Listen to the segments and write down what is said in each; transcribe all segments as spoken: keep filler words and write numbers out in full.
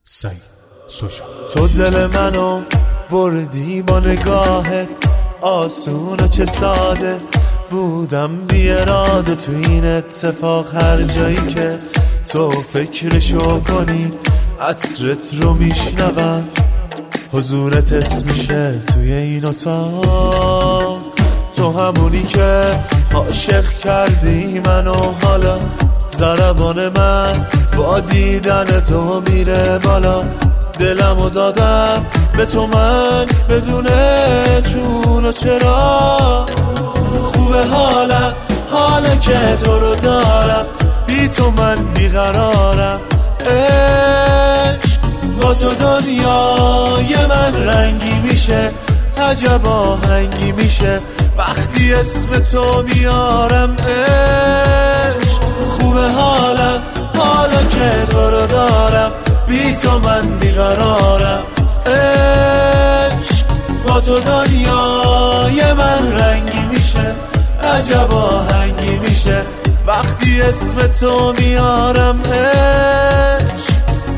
سعید سوشا. تو دل منو بردی با نگاهت، آسون و چه ساده بودم بی اراده تو این اتفاق. هر جایی که تو فکرشو کنی عطرت رو میشنوم، حضورت اسم میشه توی این اتاق. تو همونی که عاشق کردی منو، حالا ضربان من با دیدن تو میره بالا. دلمو دادم به تو من بدون چون و چرا. خوبه حالم حالا که تو رو دارم، بی تو من بیقرارم. عشق با تو دنیای من رنگی میشه، عجب آهنگی میشه وقتی اسم تو میارم. عشق خوبه حالم حالا که تو رو دارم، بی تو من بیقرارم. عشق با تو دنیای من رنگی میشه، عجب آهنگی میشه وقتی اسم تو میارم. عشق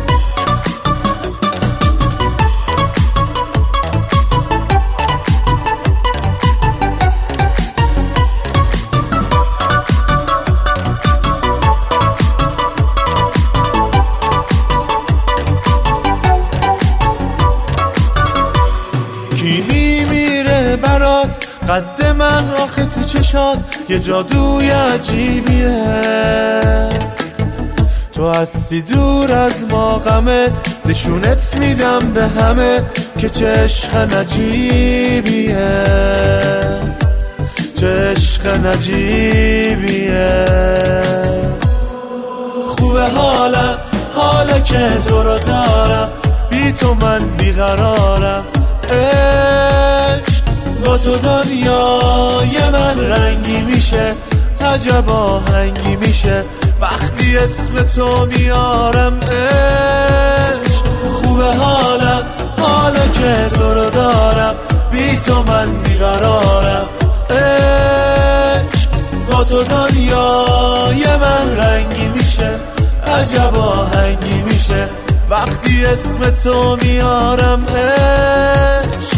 کی میمیره برات قد من آخه تو چشات یه جادوی عجیبیه. تو هستی دور از ما غمه، نشونت میدم به همه که چه عشق نجیبیه، چه عشق نجیبیه. خوبه حالم حالا که تو رو دارم، بی تو من بیقرارم. عشق با تو دنیای من رنگی میشه، عجب آهنگی میشه وقتی اسم تو میارم. عشق خوبه حالم حالا که تو رو دارم، بی تو من بیقرارم. عشق با تو دنیای من رنگی میشه، عجب آهنگی میشه وقتی اسم تو میارم. عشق